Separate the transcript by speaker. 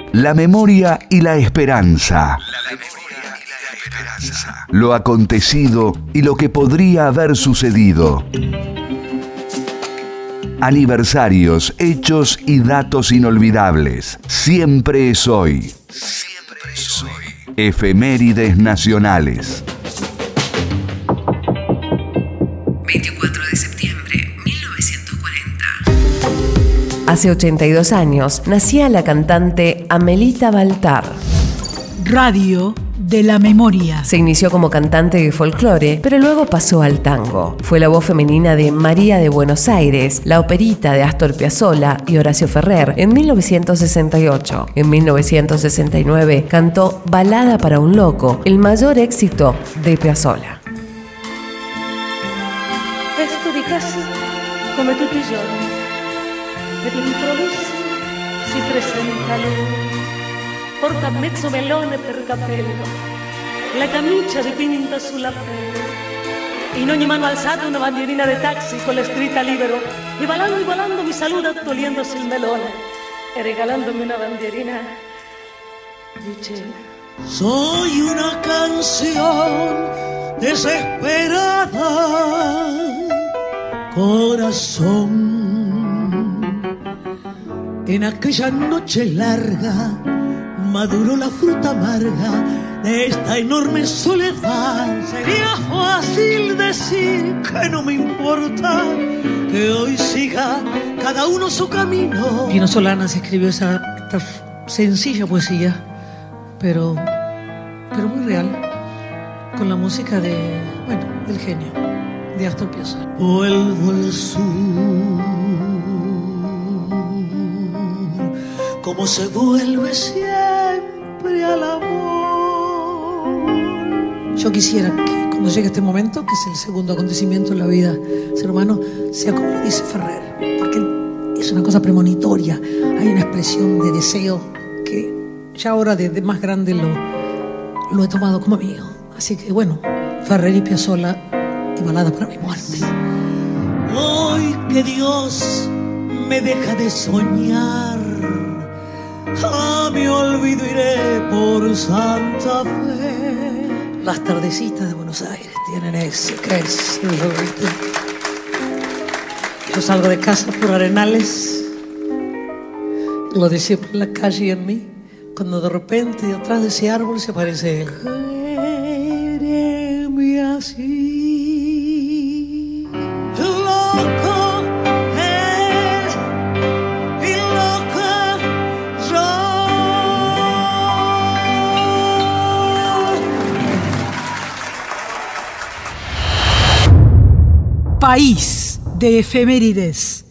Speaker 1: La memoria y la esperanza. Lo acontecido y lo que podría haber sucedido. Aniversarios, hechos y datos inolvidables. Siempre es hoy. Siempre es hoy. Efemérides nacionales.
Speaker 2: 24 de septiembre, 1940.
Speaker 3: Hace 82 años nacía la cantante Amelita Baltar.
Speaker 4: Radio de la memoria.
Speaker 3: Se inició como cantante de folclore, pero luego pasó al tango. Fue la voz femenina de María de Buenos Aires, la operita de Astor Piazzolla y Horacio Ferrer en 1968. En 1969 cantó Balada para un loco, el mayor éxito de Piazzolla.
Speaker 5: Resto di casa come tutti i giorni ed improvviso si presenta lui. Porta mezzo melone per capello, la camicia dipinta sulla pelle. In ogni mano alzata una bandierina de taxi con la scritta libero. Y volando mi saluda toliéndose el melone y regalándome una bandierina. Dice:
Speaker 6: soy una canción desesperada, corazón. En aquella noche larga maduró la fruta amarga de esta enorme soledad. Sería fácil decir que no me importa, que hoy siga cada uno su camino.
Speaker 7: Pino Solanas escribió esta sencilla poesía, pero muy real, con la música del genio, de Astor Piazzolla.
Speaker 6: Vuelvo al sur, como se vuelve siempre al amor.
Speaker 7: Yo quisiera que cuando llegue este momento, que es el segundo acontecimiento en la vida del ser humano, sea como lo dice Ferrer, porque es una cosa premonitoria, hay una expresión de deseo que ya ahora de más grande lo he tomado como mío. Así que bueno, Ferrer y Piazzolla y Balada para mi muerte.
Speaker 6: Hoy que Dios me deja de soñar, a mi olvido iré por Santa Fe.
Speaker 7: Las tardecitas de Buenos Aires tienen ese Yo salgo de casa por Arenales, lo de siempre en la calle y en mí, cuando de repente detrás de ese árbol se aparece él.
Speaker 6: Quéreme así, loco él y loca yo.
Speaker 4: País de efemérides.